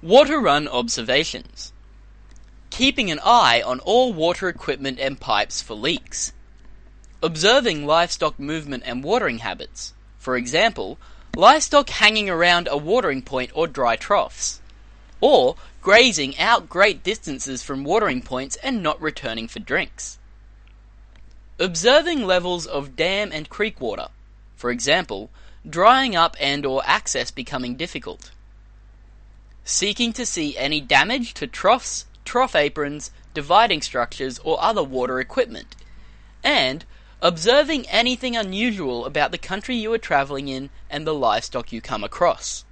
Water run observations. Keeping an eye on all water equipment and pipes for leaks. Observing livestock movement and watering habits. For example, livestock hanging around a watering point or dry troughs, or grazing out great distances from watering points and not returning for drinks. Observing levels of dam and creek water. For example, drying up and/or access becoming difficult. Seeking to see any damage to troughs, trough aprons, dividing structures, or other water equipment, and observing anything unusual about the country you are travelling in and the livestock you come across.